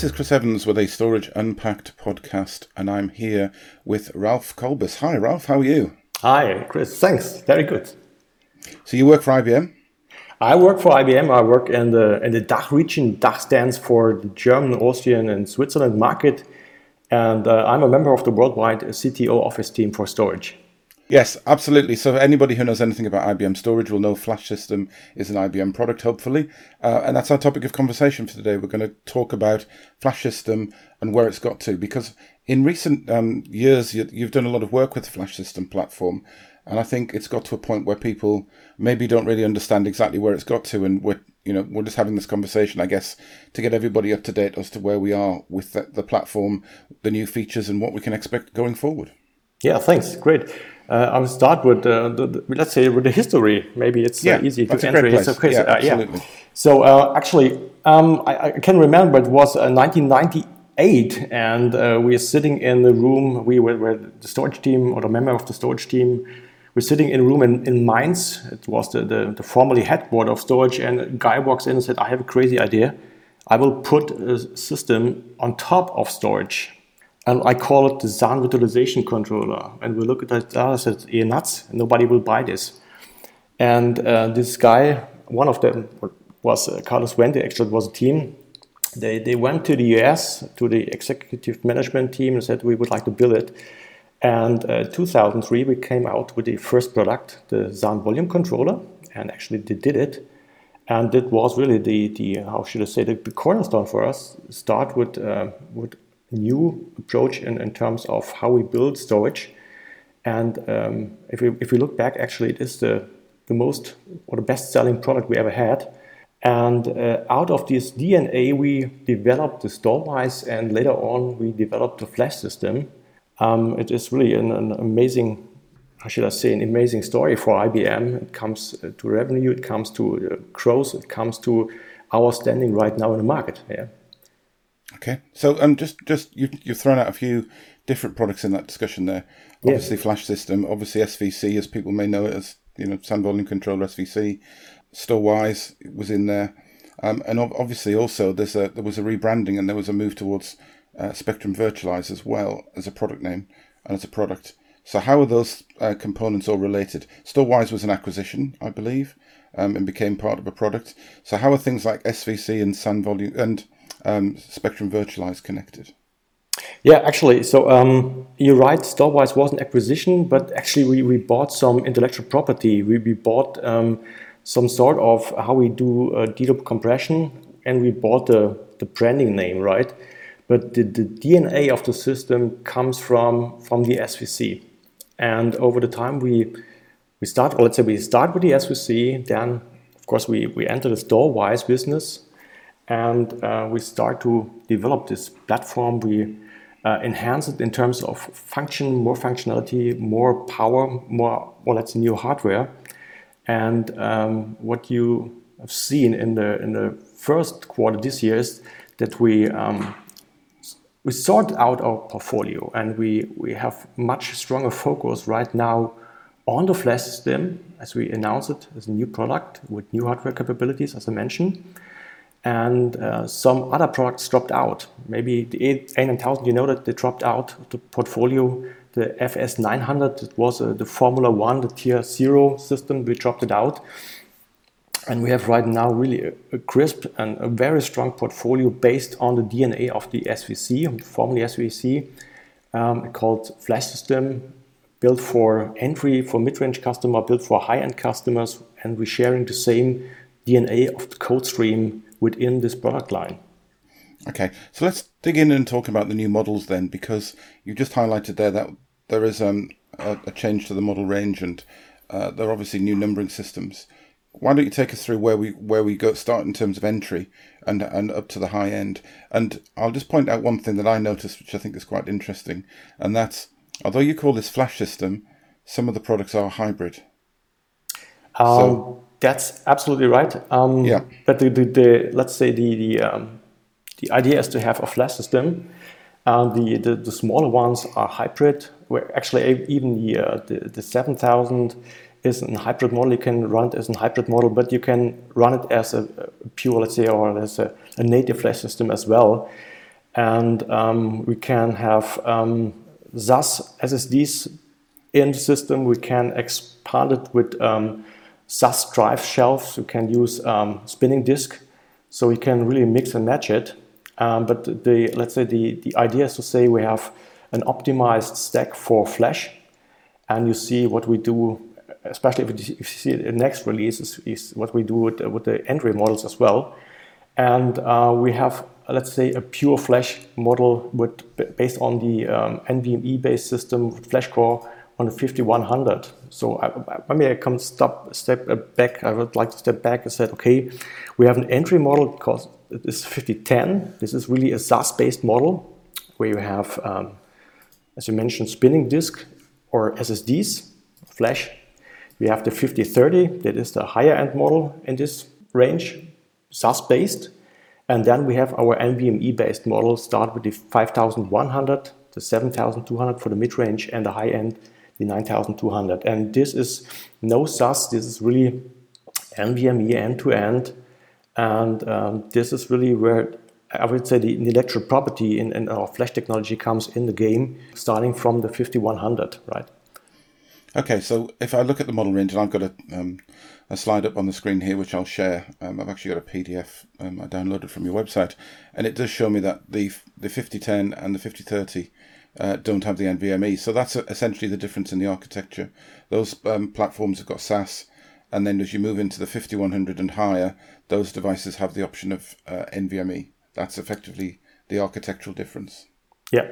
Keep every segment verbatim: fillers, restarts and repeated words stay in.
This is Chris Evans with a Storage Unpacked podcast, and I'm here with Ralph Kolbus. Hi, Ralph. How are you? Hi, Chris. Thanks. Very good. So you work for I B M? I work for I B M. I work in the in the D A C H region. D A C H stands for the German, Austrian, and Switzerland market, and uh, I'm a member of the worldwide C T O office team for storage. Yes, absolutely. So anybody who knows anything about I B M storage will know Flash System is an I B M product, hopefully. Uh, and that's our topic of conversation for today. We're going to talk about Flash System and where it's got to. Because in recent um, years, you, you've done a lot of work with the Flash System platform. And I think it's got to a point where people maybe don't really understand exactly where it's got to. And we're, you know, we're just having this conversation, I guess, to get everybody up to date as to where we are with the, the platform, the new features, and what we can expect going forward. Yeah, thanks. Great. Uh, I'll start with, uh, the, the, let's say, with the history. Maybe it's yeah, uh, easy that's to a enter. great place. It's okay. Yeah, So, uh, absolutely. Yeah. So uh, actually, um, I, I can remember it was uh, nineteen ninety-eight, and uh, we are sitting in the room. We were, were the storage team, or the member of the storage team. We're sitting in a room in, in Mainz. It was the, the, the formerly headquarters of storage, and a guy walks in and said, "I have a crazy idea. I will put a system on top of storage. And I call it the S A N virtualization controller." And we look at that, I said, "You're nuts. Nobody will buy this." And uh, this guy, one of them was uh, Carlos Wente, actually, it was a team. They, they went to the U S, to the executive management team, and said, "We would like to build it." And in uh, two thousand three, we came out with the first product, the S A N volume controller, and actually they did it. And it was really the, the how should I say, the, the cornerstone for us. Start with, uh, with new approach in, in terms of how we build storage. And um, if we if we look back, actually, it is the, the most or the best selling product we ever had. And uh, out of this D N A, we developed the Storwize, and later on, we developed the Flash System. Um, it is really an, an amazing, how should I say, an amazing story for I B M. It comes to revenue, it comes to uh, growth, it comes to our standing right now in the market. Yeah. Okay, so um, just just you you've thrown out a few different products in that discussion there. Obviously, yeah. Flash System, obviously S V C, as people may know it as, you know, S A N volume controller, S V C. Storwize was in there, um, and obviously also there's a there was a rebranding and there was a move towards uh, Spectrum Virtualize as well as a product name and as a product. So how are those uh, components all related? Storwize was an acquisition, I believe, um, and became part of a product. So how are things like S V C and S A N volume and Um, Spectrum Virtualize connected? Yeah, actually, so um, you're right, Storwize was an acquisition, but actually we, we bought some intellectual property. We, we bought um, some sort of how we do uh, D loop compression, and we bought the, the branding name, right? But the, the D N A of the system comes from, from the S V C. And over the time we we start, or let's say we start with the S V C, then of course we, we enter the Storwize business. And uh, we start to develop this platform. We uh, enhance it in terms of function, more functionality, more power, more, well, that's new hardware. And um, what you have seen in the in the first quarter this year is that we um, we sort out our portfolio, and we we have much stronger focus right now on the Flash System, as we announced it as a new product with new hardware capabilities, as I mentioned. And uh, some other products dropped out. Maybe the A nine thousand, you know that they dropped out of the portfolio. The F S nine hundred, it was uh, the Formula One, the Tier Zero system, we dropped it out. And we have right now really a, a crisp and a very strong portfolio based on the D N A of the S V C, formerly S V C, um, called Flash System, built for entry, for mid-range customer, built for high-end customers, and we're sharing the same D N A of the code stream within this product line. Okay, so let's dig in and talk about the new models then, because you just highlighted there that there is um, a, a change to the model range, and uh, there are obviously new numbering systems. Why don't you take us through where we where we go start in terms of entry and and up to the high end? And I'll just point out one thing that I noticed, which I think is quite interesting, and that's, although you call this Flash System, some of the products are hybrid. Um, so, That's absolutely right. Um, yeah. But the, the, the let's say the the, um, the idea is to have a Flash System. Uh, the, the the smaller ones are hybrid. Where actually even the uh, the, the seven thousand is a hybrid model. You can run it as a hybrid model, but you can run it as a, a pure, let's say, or as a, a native Flash System as well. And um, we can have um, S A S S S Ds in the system. We can expand it with um, S A S drive shelves. We can use um, spinning disk, so we can really mix and match it. Um, but the let's say the, the idea is to say we have an optimized stack for flash, and you see what we do, especially if you, if you see the next release is, is what we do with, with the N V M E models as well. And uh, we have, let's say, a pure flash model with based on the um, N V M E-based system with flash core on the fifty-one hundred. So I, maybe I come stop, step back. I would like to step back and say, okay, we have an entry model because it is fifty ten. This is really a S A S-based model where you have, um, as you mentioned, spinning disk or S S Ds, flash. We have the fifty thirty, that is the higher end model in this range, S A S-based. And then we have our N V M E-based model, start with the five thousand one hundred, the seven thousand two hundred for the mid-range, and the high-end, the nine thousand two hundred. And this is no S A S, this is really N V M E end-to-end. And um, this is really where I would say the intellectual property in, in our flash technology comes in the game, starting from the fifty-one hundred, right? Okay, so if I look at the model range, and I've got a, um, a slide up on the screen here, which I'll share. Um, I've actually got a P D F um, I downloaded from your website, and it does show me that the the fifty ten and the fifty thirty uh, don't have the N V M E. So that's essentially the difference in the architecture. Those um, platforms have got S A S, and then as you move into the fifty-one hundred and higher, those devices have the option of uh, N V M E. That's effectively the architectural difference. Yeah.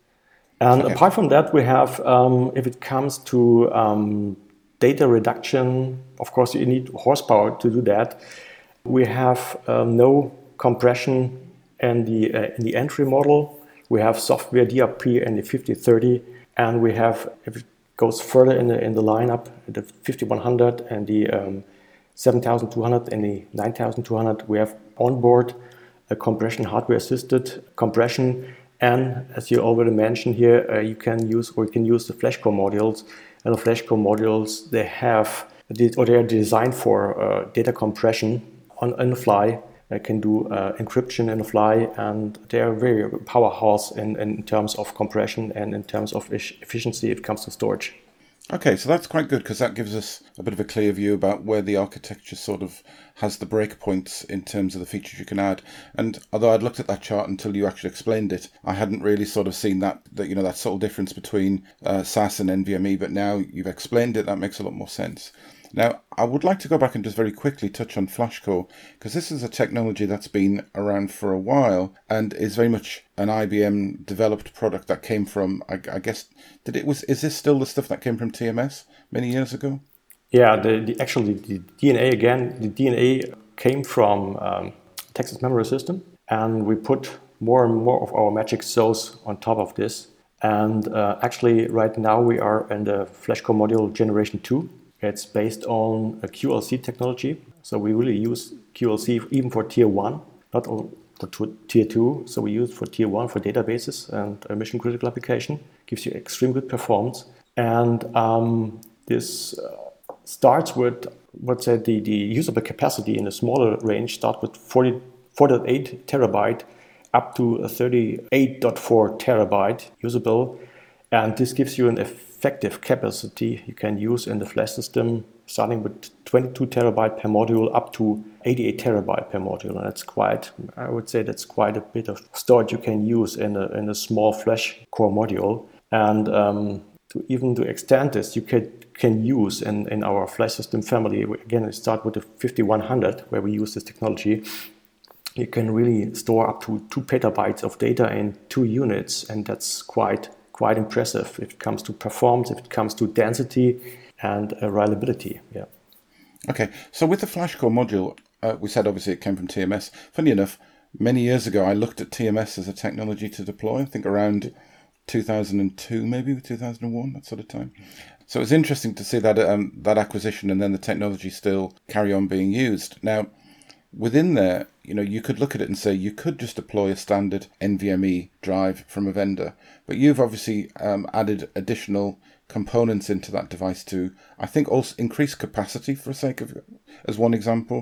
And okay. Apart from that, we have, um, if it comes to um, data reduction, of course, you need horsepower to do that. We have um, no compression in the, uh, in the entry model. We have software D R P in the fifty thirty, and we have, if it goes further in the, in the lineup, the fifty-one hundred and the um, seven thousand two hundred and the nine thousand two hundred, we have onboard a compression hardware-assisted compression. And as you already mentioned here, uh, you can use or you can use the FlashCore modules. And the FlashCore modules, they have or they are designed for uh, data compression on, on the fly. They can do uh, encryption in the fly, and they are very powerhouse in, in terms of compression and in terms of efficiency if it comes to storage. Okay, so that's quite good because that gives us a bit of a clear view about where the architecture sort of has the breakpoints in terms of the features you can add. And although I'd looked at that chart until you actually explained it, I hadn't really sort of seen that, that you know, that subtle difference between uh, S A S and N V M E, but now you've explained it, that makes a lot more sense. Now, I would like to go back and just very quickly touch on FlashCore, because this is a technology that's been around for a while and is very much an I B M developed product that came from, I, I guess, did it was is this still the stuff that came from T M S many years ago? Yeah, the, the actually the D N A again, the D N A came from um, Texas Memory System, and we put more and more of our magic sauce on top of this. And uh, actually, right now we are in the FlashCore module generation two. It's based on a Q L C technology. So we really use Q L C even for tier one, not for tier two. So we use it for tier one for databases and a mission critical application. Gives you extreme good performance. And um, this uh, starts with, what's say, the, the usable capacity in a smaller range, start with forty, four point eight terabyte up to thirty-eight point four terabyte usable. And this gives you an effective capacity you can use in the flash system, starting with twenty-two terabyte per module up to eighty-eight terabyte per module. And that's quite, I would say that's quite a bit of storage you can use in a, in a small flash core module. And um, to even to extend this, you can, can use in, in our flash system family, again, we start with the fifty-one hundred, where we use this technology. You can really store up to two petabytes of data in two units, and that's quite quite impressive if it comes to performance, if it comes to density and uh, reliability. Yeah. Okay, so with the FlashCore module, uh, we said obviously it came from T M S. Funny enough, many years ago I looked at T M S as a technology to deploy, I think around two thousand two, maybe two thousand one, that sort of time. So it's interesting to see that um, that acquisition and then the technology still carry on being used. Now, within there, you know, you could look at it and say you could just deploy a standard N V M E drive from a vendor, but you've obviously um, added additional components into that device to, I think, also increase capacity for sake of, as one example.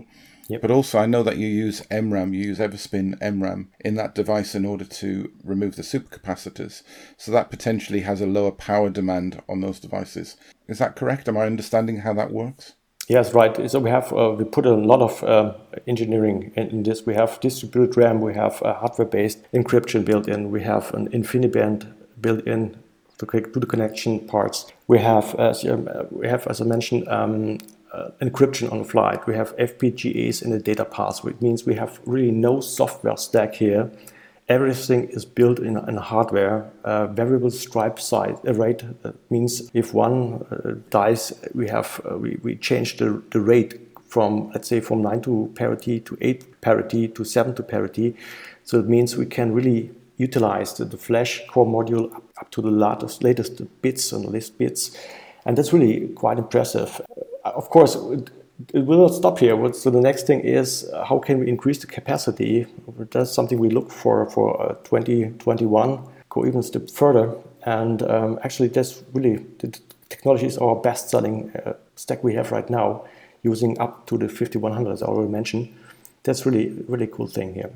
Yep. But also I know that you use M RAM, you use Everspin M RAM in that device in order to remove the supercapacitors. So that potentially has a lower power demand on those devices. Is that correct? Am I understanding how that works? Yes, right. So we have uh, we put a lot of uh, engineering in, in this. We have distributed RAM, we have uh, hardware-based encryption built in, we have an InfiniBand built in to, to the connection parts. We have, as um, we have, as I mentioned, um, uh, encryption on flight. We have F P G As in the data path, which means we have really no software stack here. Everything is built in, in hardware. Uh, variable stripe size uh, rate uh, means if one uh, dies, we have uh, we, we change the, the rate from, let's say, from nine to parity to eight parity to seven to parity. So it means we can really utilize the, the flash core module up, up to the latest, latest bits and list bits, and that's really quite impressive. Uh, of course, it, It will not stop here. So the next thing is uh, how can we increase the capacity? That's something we look for for uh, twenty twenty-one, go even a step further. And um, actually, that's really the technology is our best-selling uh, stack we have right now, using up to the fifty-one hundred, as I already mentioned. That's really really cool thing here.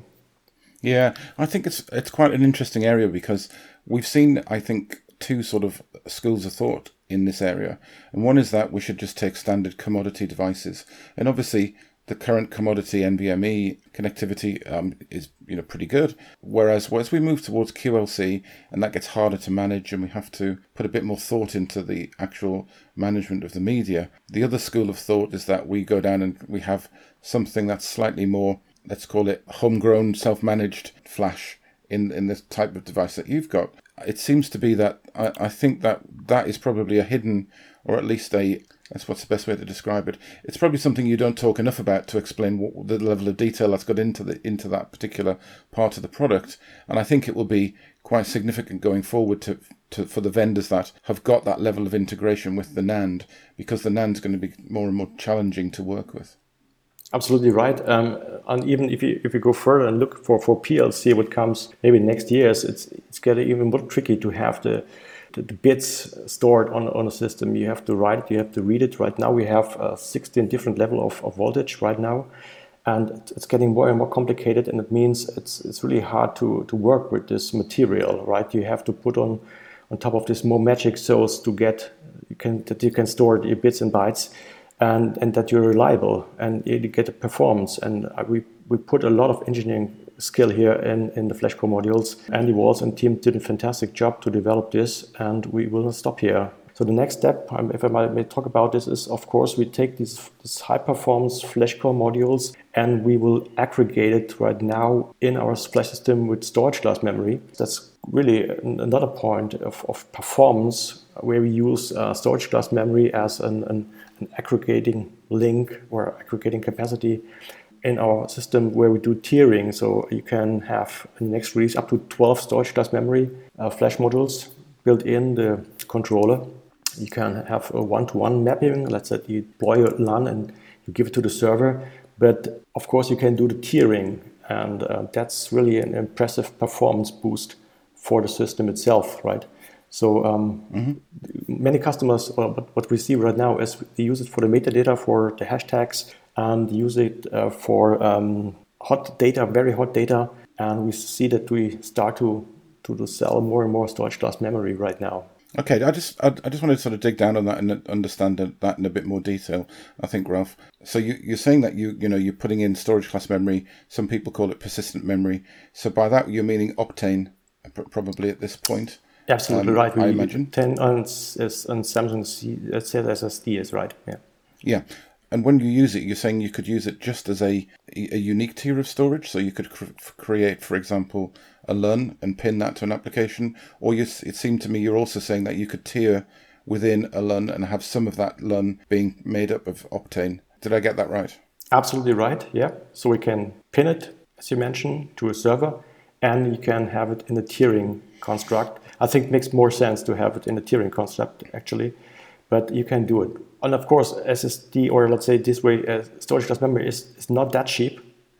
Yeah, I think it's it's quite an interesting area because we've seen, I think, two sort of schools of thought in this area. And one is that we should just take standard commodity devices. And obviously the current commodity NVMe connectivity um, is you know pretty good. Whereas as we move towards Q L C, and that gets harder to manage and we have to put a bit more thought into the actual management of the media, the other school of thought is that we go down and we have something that's slightly more, let's call it homegrown, self-managed flash in, in this type of device that you've got. It seems to be that I, I think that that is probably a hidden, or at least a, that's what's the best way to describe it. It's probably something you don't talk enough about to explain what the level of detail that's got into the into that particular part of the product. And I think it will be quite significant going forward to, to for the vendors that have got that level of integration with the NAND, because the NAND is going to be more and more challenging to work with. Absolutely right. Um, and even if you if you go further and look for, for P L C, what comes maybe next years, it's it's getting even more tricky to have the, the, the bits stored on, on a system. You have to write it, you have to read it. Right now we have uh, sixteen different level of, of voltage right now, and it's getting more and more complicated, and it means it's it's really hard to, to work with this material, right? You have to put on on top of this more magic cells to get you can that you can store your bits and bytes. And, and that you're reliable and you get a performance. And we, we put a lot of engineering skill here in, in the FlashCore modules. Andy Walls and team did a fantastic job to develop this, and we will not stop here. So the next step, if I may talk about this, is of course we take these, these high-performance FlashCore modules and we will aggregate it right now in our flash system with storage class memory. That's really another point of, of performance, where we use uh, storage class memory as an, an, an aggregating link or aggregating capacity in our system, where we do tiering. So you can have in the next release up to twelve storage class memory uh, flash modules built in the controller. You can have a one-to-one mapping. Let's say you deploy a LAN and you give it to the server. But of course you can do the tiering, and uh, that's really an impressive performance boost for the system itself, right? So um, mm-hmm. many customers, uh, what we see right now is they use it for the metadata, for the hashtags, and use it uh, for um, hot data, very hot data. And we see that we start to, to, to sell more and more storage class memory right now. Okay, I just I, I just wanted to sort of dig down on that and understand that in a bit more detail, I think, Ralph. So you, you're saying that you you know you're putting in storage class memory. Some people call it persistent memory. So by that you're meaning Optane, probably at this point. Absolutely um, right. We, I imagine. ten on, on Samsung C, S S D is right. Yeah. Yeah. And when you use it, you're saying you could use it just as a a unique tier of storage. So you could cr- create, for example, a L U N and pin that to an application. Or you, it seemed to me you're also saying that you could tier within a L U N and have some of that L U N being made up of Optane. Did I get that right? Absolutely right. Yeah. So we can pin it, as you mentioned, to a server, and you can have it in a tiering construct. I think it makes more sense to have it in a tiering construct, actually, but you can do it. And of course, S S D, or let's say this way, uh, storage class memory is, is not that cheap.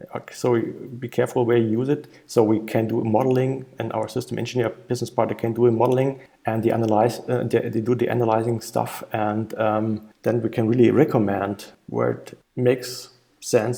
So be careful where you use it. So we can do modeling, and our system engineer business partner can do a modeling, and they analyze, uh, they, they do the analyzing stuff, and um, then we can really recommend where it makes sense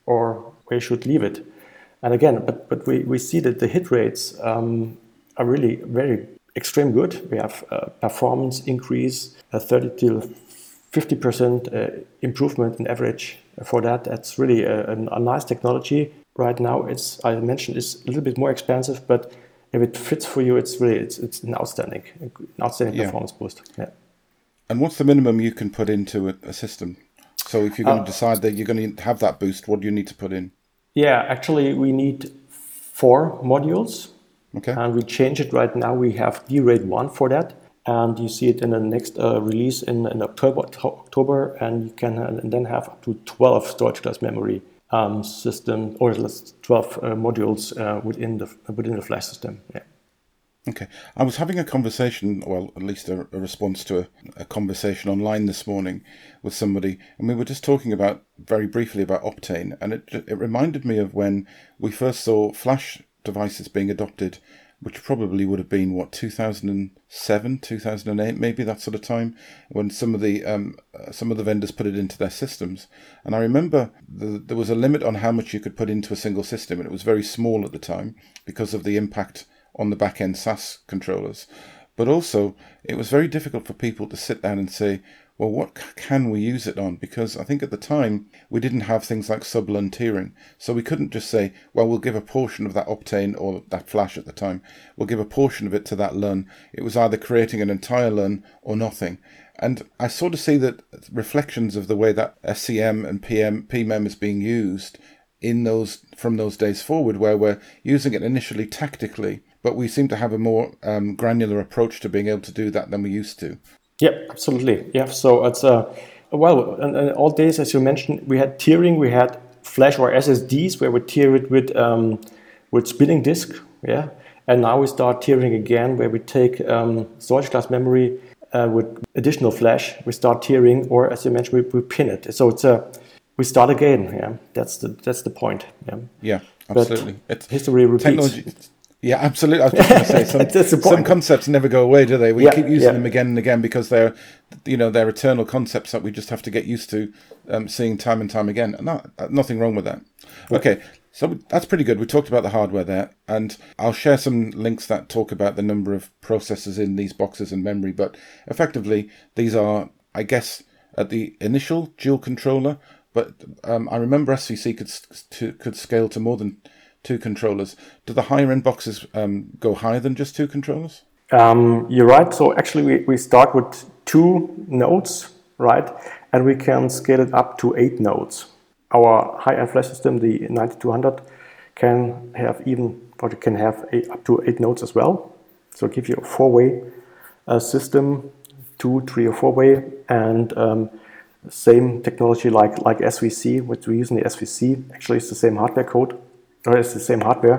or where you should leave it. And again, but, but we, we see that the hit rates um, are really very extreme good. We have uh, performance increase, a thirty to fifty percent uh, improvement in average for that. That's really a, a, a nice technology. Right now, it's, I mentioned, it's a little bit more expensive, but if it fits for you, it's really it's, it's an outstanding, an outstanding yeah. performance boost. Yeah. And what's the minimum you can put into a, a system? So if you're going uh, to decide that you're going to have that boost, what do you need to put in? Yeah, actually, we need four modules. Okay. And we change it right now. We have D RAID one for that. And you see it in the next uh, release in, in October, October, and you can uh, and then have up to twelve storage class memory um, system, or twelve uh, modules uh, within the within the flash system. Yeah. Okay. I was having a conversation, well, at least a, a response to a, a conversation online this morning with somebody, and we were just talking about, very briefly, about Optane, and it it reminded me of when we first saw flash devices being adopted, which probably would have been, what, two thousand seven, two thousand eight, maybe that sort of time, when some of the um, uh, some of the vendors put it into their systems. And I remember the, there was a limit on how much you could put into a single system, and it was very small at the time because of the impact on the back-end S A S controllers. But also, it was very difficult for people to sit down and say, well, what can we use it on? Because I think at the time, we didn't have things like sub-LUN tiering. So we couldn't just say, well, we'll give a portion of that Optane, or that flash at the time, we'll give a portion of it to that LUN. It was either creating an entire LUN or nothing. And I sort of see that reflections of the way that S C M and P M, P M E M is being used in those from those days forward, where we're using it initially tactically, but we seem to have a more um, granular approach to being able to do that than we used to. Yeah, absolutely. Yeah, so it's uh, well, in, in all days, as you mentioned, we had tiering, we had flash or S S Ds where we tier it with um, with spinning disk, yeah, and now we start tiering again where we take um, storage class memory uh, with additional flash. We start tiering, or as you mentioned, we, we pin it. So it's a we start again. Yeah, that's the that's the point. Yeah, yeah, absolutely. But it's history repeats. Technology. Yeah, absolutely. I was just going to say, some, some concepts never go away, do they? We yeah, keep using yeah. them again and again because they're, you know, they're eternal concepts that we just have to get used to um, seeing time and time again. No, nothing wrong with that. Okay, so that's pretty good. We talked about the hardware there, and I'll share some links that talk about the number of processors in these boxes and memory. But effectively, these are, I guess, at the initial dual controller. But um, I remember S V C could to, could scale to more than two controllers. Do the higher end boxes um, go higher than just two controllers? Um, you're right. So actually we, we start with two nodes, right? And we can scale it up to eight nodes. Our high-end flash system, the ninety-two hundred, can have even, or it can have a, up to eight nodes as well. So it gives you a four-way uh, system, two, three or four-way, and um, same technology like, like S V C, which we're using the S V C. Actually, it's the same hardware code. Or it's the same hardware.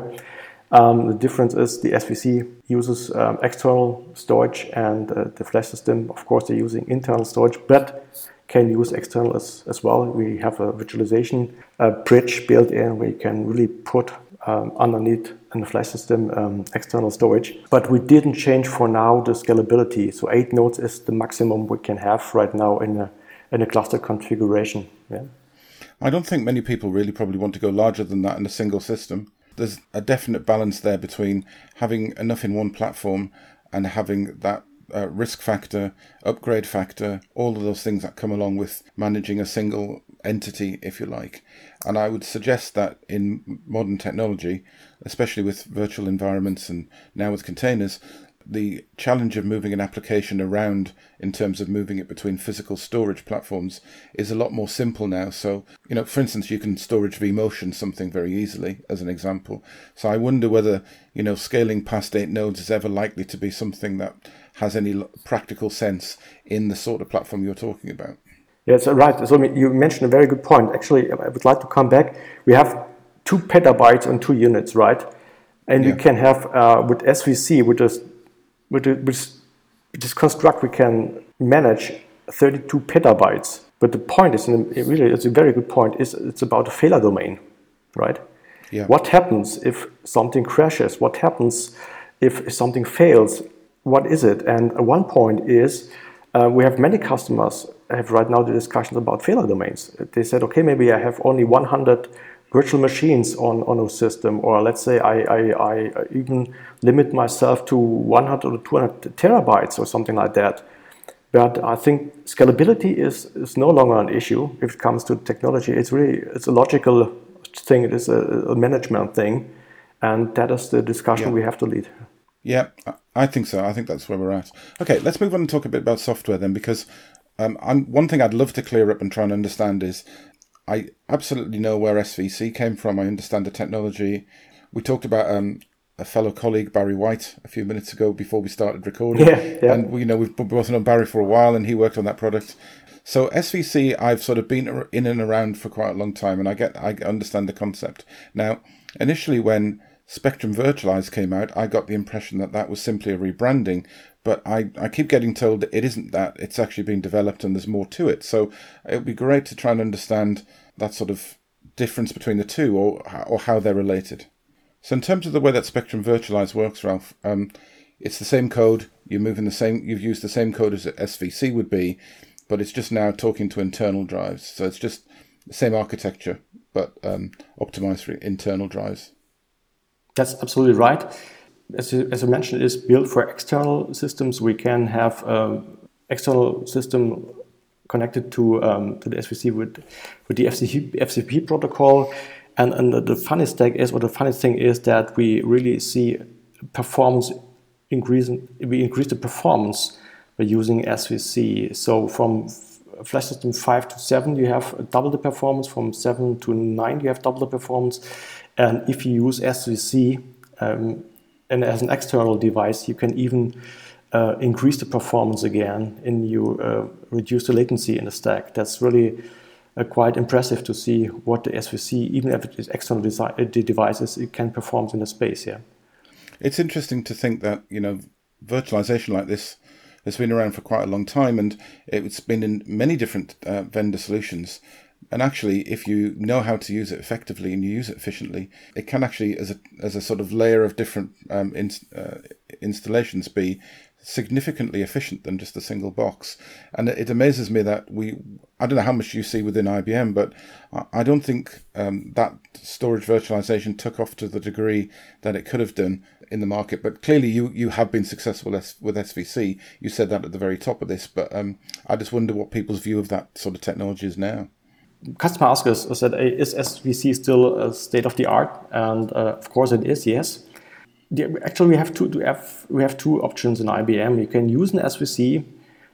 Um, the difference is the S V C uses um, external storage, and uh, the flash system, of course, they're using internal storage, but can use external as, as well. We have a virtualization uh, bridge built in where you can really put um, underneath in the flash system um, external storage. But we didn't change for now the scalability. So eight nodes is the maximum we can have right now in a, in a cluster configuration. Yeah. I don't think many people really probably want to go larger than that in a single system. There's a definite balance there between having enough in one platform and having that uh, risk factor, upgrade factor, all of those things that come along with managing a single entity, if you like. And I would suggest that in modern technology, especially with virtual environments and now with containers, the challenge of moving an application around in terms of moving it between physical storage platforms is a lot more simple now. So, you know, for instance, you can storage vMotion something very easily as an example. So I wonder whether, you know, scaling past eight nodes is ever likely to be something that has any practical sense in the sort of platform you're talking about. Yes, right. So you mentioned a very good point. Actually, I would like to come back. We have two petabytes on two units, right? And yeah. we can have, uh, with S V C, which is With, with this construct, we can manage thirty-two petabytes. But the point is, and it really, it's a very good point, is it's about a failure domain, right? Yeah. What happens if something crashes? What happens if something fails? What is it? And one point is, uh, we have many customers have right now the discussions about failure domains. They said, okay, maybe I have only one hundred virtual machines on, on a system, or let's say I, I, I even limit myself to one hundred or two hundred terabytes or something like that. But I think scalability is, is no longer an issue if it comes to technology. It's really it's a logical thing. It is a, a management thing, and that is the discussion yeah. we have to lead. Yeah, I think so. I think that's where we're at. Okay, let's move on and talk a bit about software then, because um, I'm, one thing I'd love to clear up and try and understand is I absolutely know where S V C came from. I understand the technology. We talked about um, a fellow colleague, Barry White, a few minutes ago before we started recording. Yeah, yeah. And we, you know, we've both known Barry for a while, and he worked on that product. So S V C, I've sort of been in and around for quite a long time, and I get, I understand the concept. Now, initially when Spectrum Virtualized came out, I got the impression that that was simply a rebranding, but I, I keep getting told that it isn't that. It's actually being developed and there's more to it. So it would be great to try and understand that sort of difference between the two, or or how they're related. So in terms of the way that Spectrum Virtualized works, Ralph, um, it's the same code. You're moving the same. You've used the same code as S V C would be, but it's just now talking to internal drives. So it's just the same architecture, but um, optimized for internal drives. That's absolutely right. As you, as I mentioned, it is built for external systems. We can have um, external system connected to um, to the S V C with with the F C P protocol. And, and the, the funniest thing is, or the funniest thing is that we really see performance increasing. We increase the performance by using S V C. So from Flash System five to seven, you have double the performance. From seven to nine, you have double the performance. And if you use S V C um, and as an external device, you can even uh, increase the performance again, and you uh, reduce the latency in the stack. That's really uh, quite impressive to see what the S V C, even if it is external desi- devices, it can perform in the space. Yeah, it's interesting to think that, you know, virtualization like this has been around for quite a long time, and it's been in many different uh, vendor solutions. And actually, if you know how to use it effectively and you use it efficiently, it can actually, as a as a sort of layer of different um, in, uh, installations, be significantly efficient than just a single box. And it amazes me that we, I don't know how much you see within I B M, but I don't think um, that storage virtualization took off to the degree that it could have done in the market. But clearly you, you have been successful with S V C. You said that at the very top of this, but um, I just wonder what people's view of that sort of technology is now. Customer asked us, I said, is S V C still a state of the art? And uh, of course it is, yes. The, actually, we have two we have, we have two options in I B M. You can use an S V C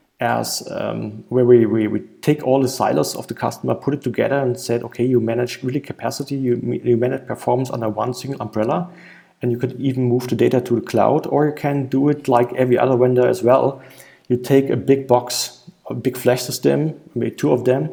as um, where we, we, we take all the silos of the customer, put it together and said, okay, you manage really capacity, you, you manage performance under one single umbrella, and you could even move the data to the cloud, or you can do it like every other vendor as well. You take a big box, a big flash system, maybe two of them,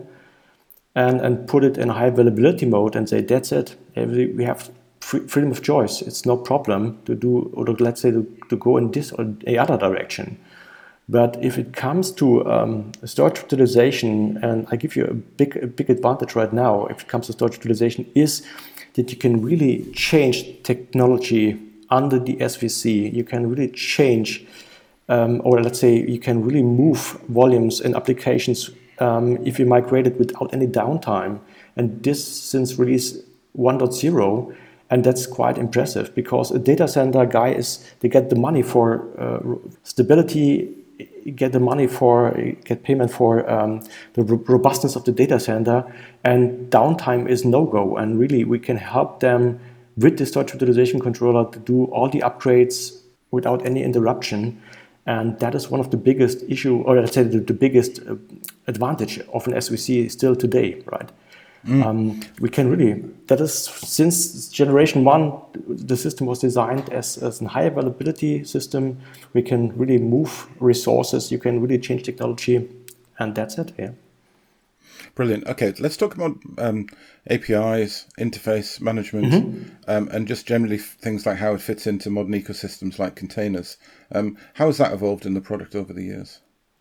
And, and put it in high availability mode and say, that's it. We have free, freedom of choice. It's no problem to do, or to, let's say, to, to go in this or the other direction. But if it comes to um, storage utilization, and I give you a big, a big advantage right now, if it comes to storage utilization, is that you can really change technology under the S V C. You can really change, um, or let's say, you can really move volumes in applications Um, if you migrate it without any downtime, and this since release one point oh, and that's quite impressive because a data center guy is they get the money for uh, stability, get the money for get payment for um, the robustness of the data center, and downtime is no go. And really, we can help them with the storage utilization controller to do all the upgrades without any interruption. And that is one of the biggest issue, or let's say the, the biggest uh, advantage of an S V C still today, right? Mm. Um, we can really, that is since generation one, the system was designed as, as a high availability system. We can really move resources, you can really change technology, and that's it, yeah. Brilliant. Okay, let's talk about um, A P Is, interface management, mm-hmm. um, and just generally things like how it fits into modern ecosystems like containers. Um, how has that evolved in the product over the years?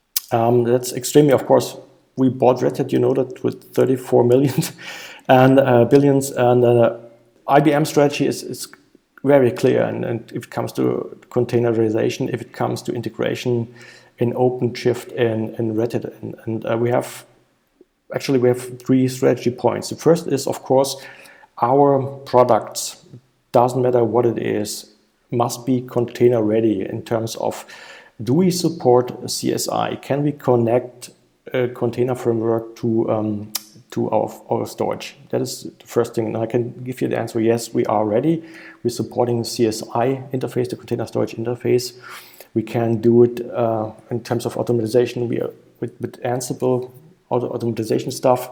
Um, that's extremely, of course, we bought Red Hat, you know that, with thirty-four million and uh, billions, and uh, I B M strategy is, is very clear. And, and if it comes to containerization, if it comes to integration in OpenShift and, and Red Hat, and, and uh, we have Actually, we have three strategy points. The first is, of course, our products, doesn't matter what it is, must be container ready in terms of, do we support C S I? Can we connect a container framework to um, to our, our storage? That is the first thing. And I can give you the answer, yes, we are ready. We're supporting C S I interface, the container storage interface. We can do it uh, in terms of automatization. We are with, with Ansible auto automatization stuff.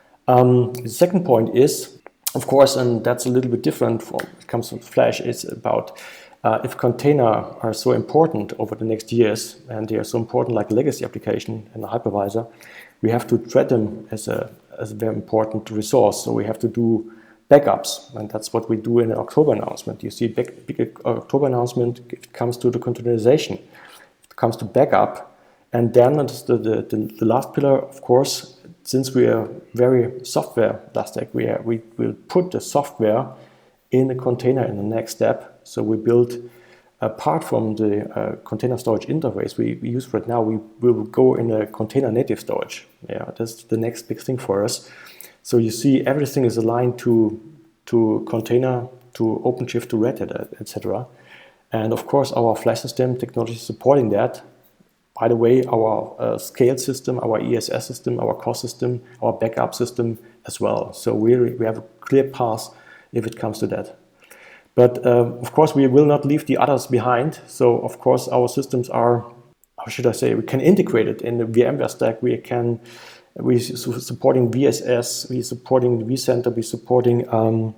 Um, the second point is, of course, and that's a little bit different from when it comes to Flash, it's about uh, if container are so important over the next years, and they are so important like legacy application and a hypervisor, we have to treat them as a, as a very important resource. So we have to do backups, and that's what we do in an October announcement. You see a big, big October announcement, it comes to the containerization, it comes to backup, and then the, the, the, the last pillar, of course, since we are very software elastic, we, are, we will put the software in the container in the next step. So we build, apart from the uh, container storage interface we, we use right now, we will go in a container native storage. Yeah, that's the next big thing for us. So you see everything is aligned to, to container, to OpenShift, to Red Hat, et cetera. And of course, our Flash system technology is supporting that. By the way, our uh, scale system, our E S S system, our cost system, our backup system as well. So we, we have a clear path if it comes to that. But uh, of course, we will not leave the others behind. So of course, our systems are, how should I say, we can integrate it in the VMware stack. We can, we're supporting V S S, we're supporting vCenter, we're supporting um,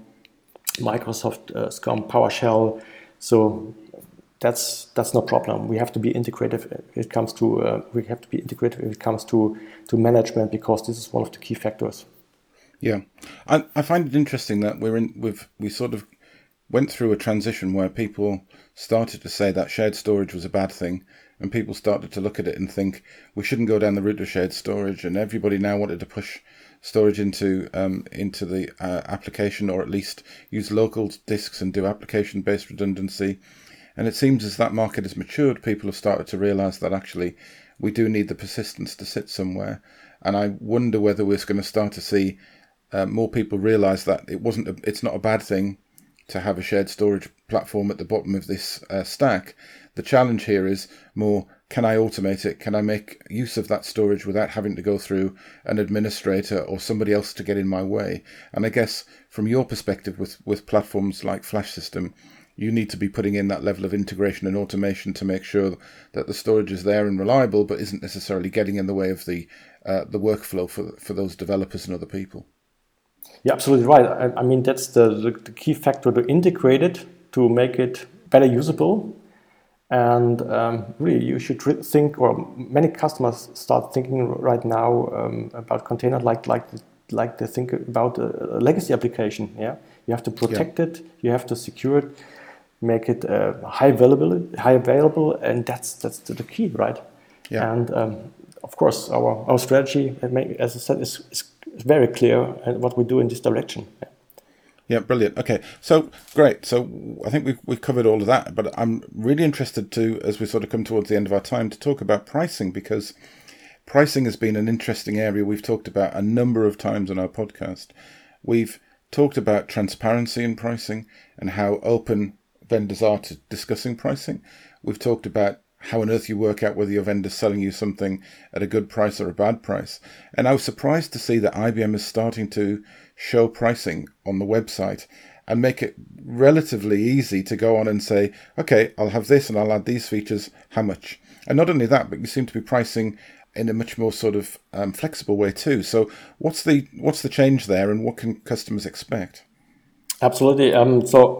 Microsoft uh, SCOM, PowerShell. So That's that's no problem. We have to be integrative if it comes to uh, we have to be integrative if it comes to to management, because this is one of the key factors. Yeah, I I find it interesting that we're in we've we sort of went through a transition where people started to say that shared storage was a bad thing, and people started to look at it and think we shouldn't go down the route of shared storage, and everybody now wanted to push storage into um, into the uh, application, or at least use local disks and do application-based redundancy. And it seems as that market has matured, people have started to realize that actually we do need the persistence to sit somewhere. And I wonder whether we're going to start to see uh, more people realize that it wasn't a, it's not a bad thing to have a shared storage platform at the bottom of this uh, stack. The challenge here is more, can I automate it? Can I make use of that storage without having to go through an administrator or somebody else to get in my way? And I guess from your perspective with, with platforms like Flash System, you need to be putting in that level of integration and automation to make sure that the storage is there and reliable, but isn't necessarily getting in the way of the uh, the workflow for for those developers and other people. Yeah, absolutely right. I, I mean, that's the, the, the key factor, to integrate it, to make it better usable. And um, really, you should think, or many customers start thinking right now um, about container like like like they think about a legacy application. Yeah, you have to protect yeah. it, you have to secure it, make it uh, high available, high available, and that's that's the key, right? Yeah. And um, of course, our our strategy, as I said, is, is very clear, and what we do in this direction. Yeah. Yeah, brilliant. Okay, so great. So I think we've we've covered all of that, but I'm really interested to, as we sort of come towards the end of our time, to talk about pricing, because pricing has been an interesting area we've talked about a number of times on our podcast. We've talked about transparency in pricing and how open vendors are to discussing pricing. We've talked about how on earth you work out whether your vendor's selling you something at a good price or a bad price. And I was surprised to see that I B M is starting to show pricing on the website and make it relatively easy to go on and say, okay, I'll have this and I'll add these features, how much? And not only that, but you seem to be pricing in a much more sort of um, flexible way too. So what's the what's the change there, and what can customers expect? Absolutely. Um, so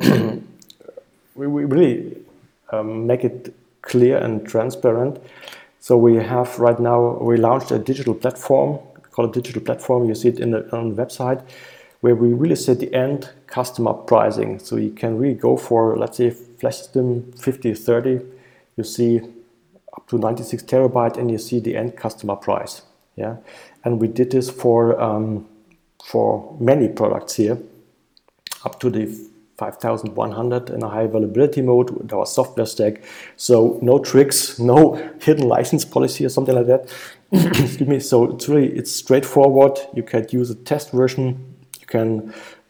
we, we really um, make it clear and transparent. So we have right now, we launched a digital platform, called a digital platform. You see it in the, on the website, where we really set the end customer pricing. So you can really go for, let's say, Flash System fifty thirty. You see up to ninety-six terabyte, and you see the end customer price. Yeah, and we did this for um, for many products here, up to the five thousand one hundred in a high availability mode with our software stack. So no tricks, no hidden license policy or something like that. Excuse me. So it's really it's straightforward. You can use a test version. You can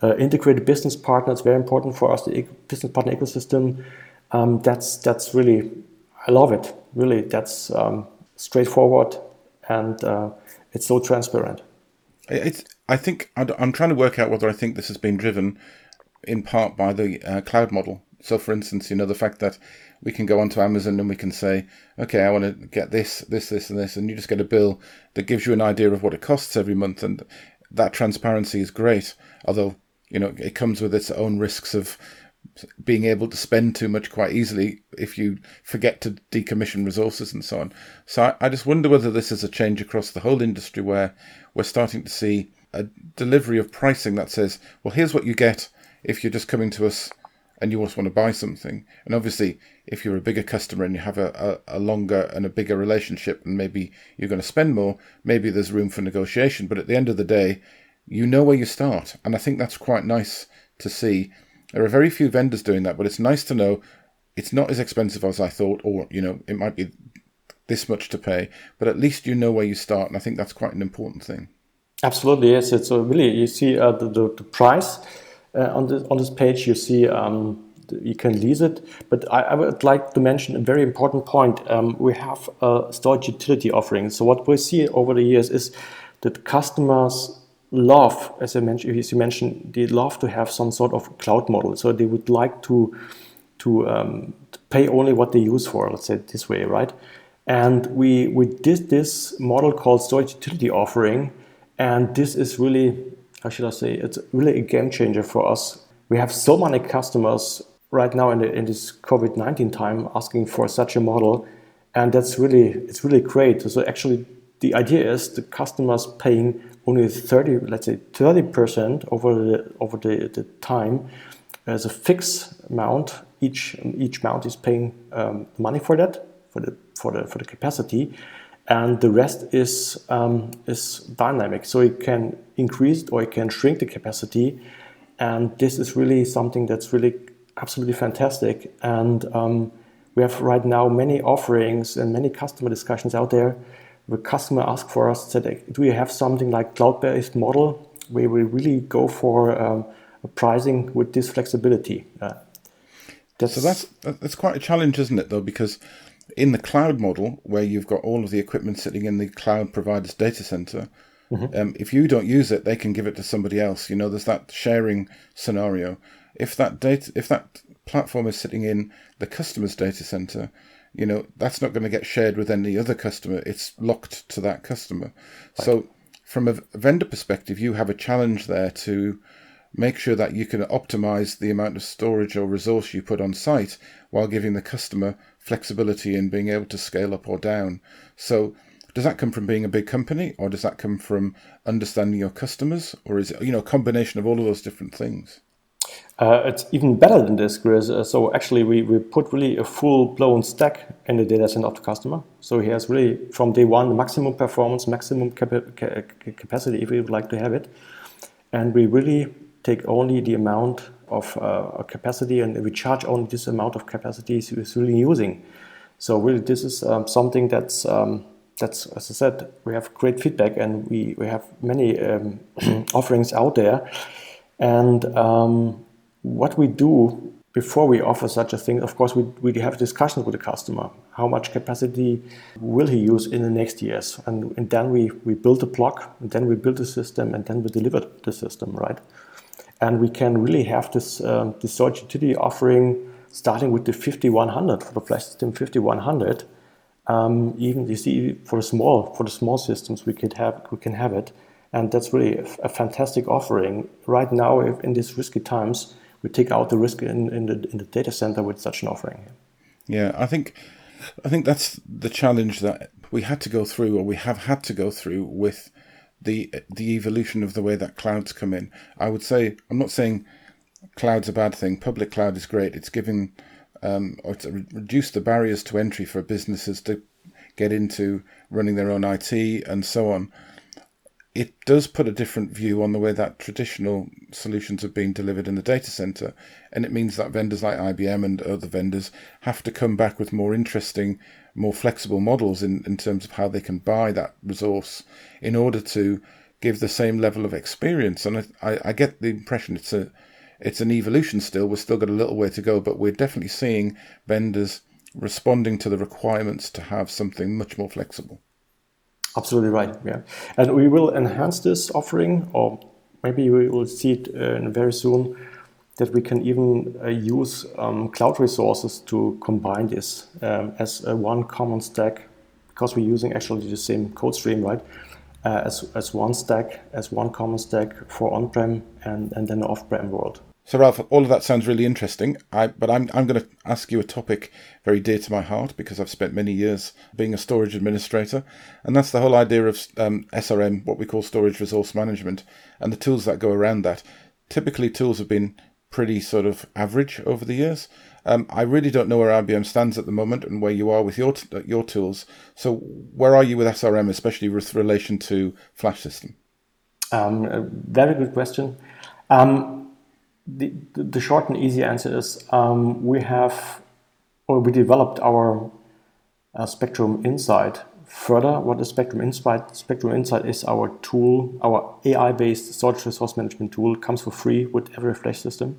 Uh, integrated business partner is very important for us. The e- business partner ecosystem. Um, that's that's really, I love it. Really, that's um, straightforward, and uh, it's so transparent. It's. I think I'm trying to work out whether I think this has been driven in part by the uh, cloud model. So, for instance, you know, the fact that we can go onto Amazon and we can say, okay, I want to get this, this, this, and this, and you just get a bill that gives you an idea of what it costs every month, and that transparency is great. Although, you know, it comes with its own risks of being able to spend too much quite easily if you forget to decommission resources and so on. So I, I just wonder whether this is a change across the whole industry where we're starting to see a delivery of pricing that says, well, here's what you get if you're just coming to us and you also want to buy something. And obviously, if you're a bigger customer and you have a, a, a longer and a bigger relationship and maybe you're going to spend more, maybe there's room for negotiation. But at the end of the day, you know where you start. And I think that's quite nice to see. There are very few vendors doing that, but it's nice to know it's not as expensive as I thought, or, you know, it might be this much to pay, but at least you know where you start. And I think that's quite an important thing. Absolutely, yes. It's a really, you see uh, the, the, the price uh, on this on this page. You see um, you can lease it, but I, I would like to mention a very important point. Um, we have a storage utility offering. So what we see over the years is that customers love, as I mentioned, as you mentioned, they love to have some sort of cloud model. So they would like to to, um, to pay only what they use for. Let's say it this way, right? And we we did this model called storage utility offering. And this is really, how should I say, it's really a game changer for us. We have so many customers right now in, the, in this COVID nineteen time asking for such a model. And that's really, it's really great. So actually the idea is the customers paying only thirty, let's say thirty percent over the, over the, the time as a fixed amount. Each, each mount is paying um, money for that, for the, for the, for the capacity. And the rest is um, is dynamic, so it can increase or it can shrink the capacity. And this is really something that's really absolutely fantastic. And um, we have right now many offerings and many customer discussions out there. The customer asks for us, said, do you have something like cloud-based model where we really go for um, a pricing with this flexibility? Uh, that's, so that's that's quite a challenge, isn't it, though, because in the cloud model, where you've got all of the equipment sitting in the cloud provider's data center, mm-hmm. um, if you don't use it, they can give it to somebody else. You know, there's that sharing scenario. If that data, if that platform is sitting in the customer's data center, you know, that's not going to get shared with any other customer. It's locked to that customer. Right. So from a vendor perspective, you have a challenge there to make sure that you can optimize the amount of storage or resource you put on site while giving the customer flexibility in being able to scale up or down. So does that come from being a big company, or does that come from understanding your customers, or is it, you know, a combination of all of those different things? Uh, it's even better than this, Chris. Uh, so actually we, we put really a full-blown stack in the data center of the customer. So he has really from day one maximum performance, maximum capa- ca- capacity if we would like to have it. And we really take only the amount of uh, capacity, and we charge only this amount of capacity he's really using. So really this is um, something that's, um, that's, as I said, we have great feedback, and we, we have many um, offerings out there. And um, what we do before we offer such a thing, of course, we, we have discussions with the customer. How much capacity will he use in the next years? And, and then we, we build a block, and then we build a system, and then we deliver the system, right? And we can really have this, um, this storage utility offering starting with the fifty-one hundred, for the flash system fifty-one hundred. Um, even you see for the small for the small systems we could have we can have it, and that's really a, a fantastic offering right now. If in these risky times, we take out the risk in, in the in the data center with such an offering. Yeah, I think I think that's the challenge that we had to go through, or we have had to go through with the the evolution of the way that clouds come in. I would say, I'm not saying cloud's a bad thing. Public cloud is great. It's given um, or it's reduced the barriers to entry for businesses to get into running their own I T and so on. It does put a different view on the way that traditional solutions are being delivered in the data center. And it means that vendors like I B M and other vendors have to come back with more interesting, more flexible models in, in terms of how they can buy that resource in order to give the same level of experience. And I, I get the impression it's a it's an evolution still. We've still got a little way to go, but we're definitely seeing vendors responding to the requirements to have something much more flexible. Absolutely right, yeah. And we will enhance this offering, or maybe we will see it uh, very soon, that we can even uh, use um, cloud resources to combine this um, as a one common stack, because we're using actually the same code stream, right? Uh, as, as one stack, as one common stack for on-prem and, and then the off-prem world. So Ralph, all of that sounds really interesting, I, but I'm I'm going to ask you a topic very dear to my heart because I've spent many years being a storage administrator, and that's the whole idea of um, S R M, what we call storage resource management, and the tools that go around that. Typically, tools have been pretty sort of average over the years. Um, I really don't know where I B M stands at the moment and where you are with your t- your tools. So where are you with S R M, especially with relation to Flash system? Um, a very good question. Um, The, the short and easy answer is um, we have, or we developed our uh, Spectrum Insight further. What is Spectrum Insight? Spectrum Insight is our tool, our A I-based storage resource management tool. It comes for free with every Flash system.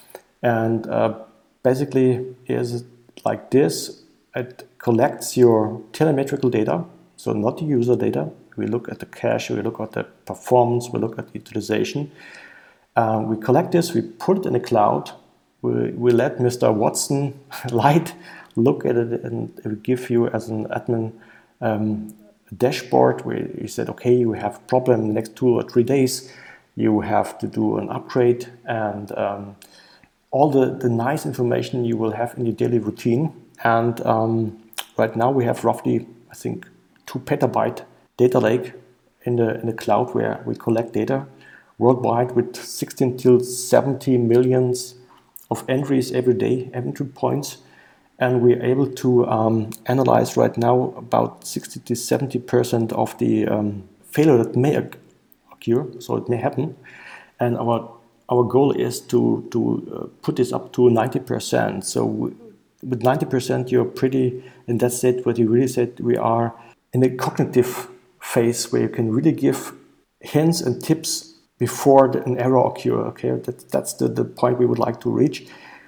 And uh, basically is like this. It collects your telemetrical data, so not the user data. We look at the cache, we look at the performance, we look at the utilization. Uh, we collect this, we put it in the cloud, we, we let Mister Watson Light look at it, and we give you as an admin um, a dashboard where you said, okay, you have a problem in the next two or three days, you have to do an upgrade, and um, all the, the nice information you will have in your daily routine. And um, right now we have roughly, I think, two petabyte data lake in the in the cloud where we collect data worldwide with sixteen till seventy millions of entries every day, entry points. And we're able to um, analyze right now about sixty to seventy percent of the um, failure that may occur, so it may happen. And our our goal is to, to uh, put this up to ninety percent. So we, with ninety percent, you're pretty, and that's it, what you really said, we are in a cognitive phase where you can really give hints and tips before the, an error occurs. Okay, that, that's the, the point we would like to reach.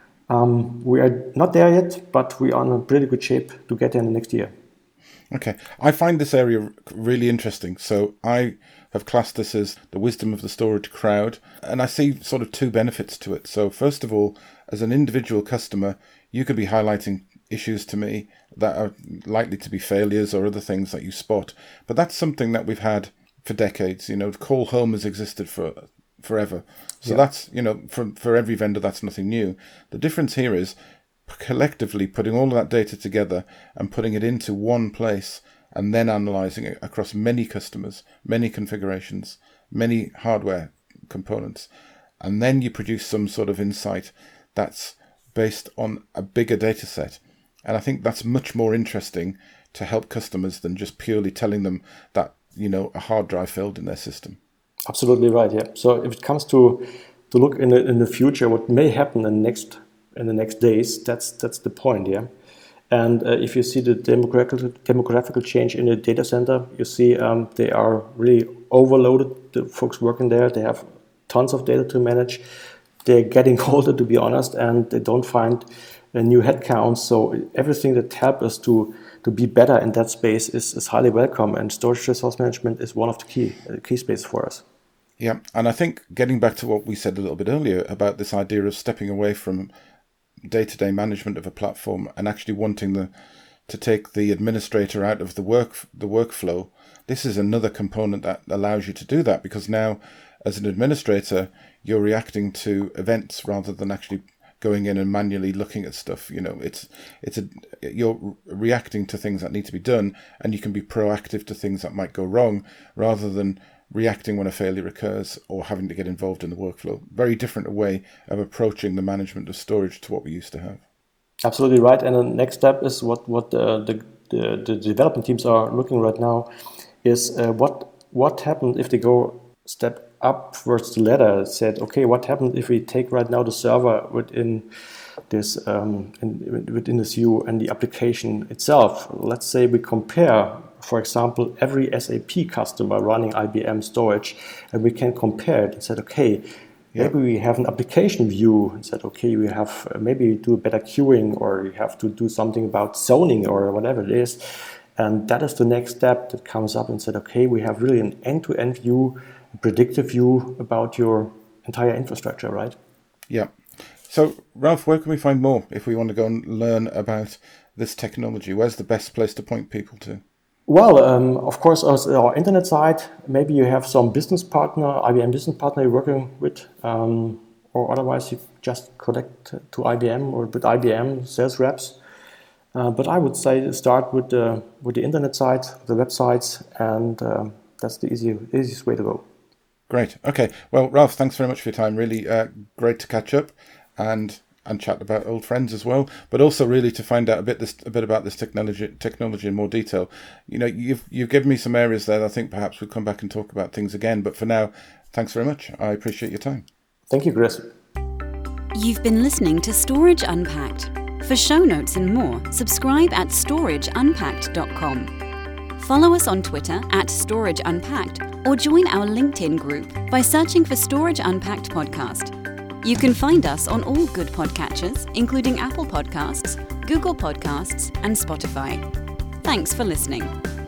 Um, we are not there yet, but we are in a pretty good shape to get there in the next year. Okay, I find this area really interesting. So I have classed this as the wisdom of the storage crowd, and I see sort of two benefits to it. So first of all, as an individual customer, you could be highlighting issues to me that are likely to be failures or other things that you spot. But that's something that we've had for decades. You know, Call Home has existed for forever. So yeah. that's, you know, for, for every vendor, that's nothing new. The difference here is collectively putting all of that data together and putting it into one place and then analyzing it across many customers, many configurations, many hardware components. And then you produce some sort of insight that's based on a bigger data set. And I think that's much more interesting to help customers than just purely telling them that, you know, a hard drive failed in their system. Absolutely right. Yeah. So if it comes to to look in the in the future, what may happen in the next in the next days, that's that's the point. Yeah. And uh, if you see the demographical demographical change in the data center, you see um, they are really overloaded. The folks working there, they have tons of data to manage. They're getting older, to be honest, and they don't find a new headcounts. So everything that helps us to to be better in that space is, is highly welcome. And storage resource management is one of the key uh, key spaces for us. Yeah, and I think getting back to what we said a little bit earlier about this idea of stepping away from day-to-day management of a platform and actually wanting the to take the administrator out of the work the workflow, this is another component that allows you to do that, because now as an administrator you're reacting to events rather than actually going in and manually looking at stuff. You know, it's it's a you're reacting to things that need to be done, and you can be proactive to things that might go wrong rather than reacting when a failure occurs or having to get involved in the workflow. Very different way of approaching the management of storage to what we used to have. Absolutely right. And the next step is what what uh, the, the the development teams are looking right now is uh, what what happens if they go step upwards the ladder. Said, okay, what happens if we take right now the server within this um, in, within this view and the application itself? Let's say we compare for example, every S A P customer running I B M storage, and we can compare it and said, okay, yeah. maybe we have an application view and said, okay, we have uh, maybe do better queuing, or you have to do something about zoning or whatever it is. And that is the next step that comes up and said, okay, we have really an end-to-end view, a predictive view about your entire infrastructure, right? Yeah. So, Ralph, where can we find more if we want to go and learn about this technology? Where's the best place to point people to? Well, um, of course, as our internet site, maybe you have some business partner, I B M business partner you're working with, um, or otherwise you just connect to I B M or with I B M sales reps. Uh, but I would say start with the with the internet site, the websites, and uh, that's the easy, easiest way to go. Great. Okay. Well, Ralph, thanks very much for your time. Really uh, great to catch up and and chat about old friends as well, but also really to find out a bit this a bit about this technology technology in more detail. You know, you've you've given me some areas there that I think perhaps we'll come back and talk about things again. But for now, thanks very much. I appreciate your time. Thank you, Chris. You've been listening to Storage Unpacked. For show notes and more, subscribe at storage unpacked dot com. Follow us on Twitter at Storage Unpacked, or join our LinkedIn group by searching for Storage Unpacked Podcast. You can find us on all good podcatchers, including Apple Podcasts, Google Podcasts, and Spotify. Thanks for listening.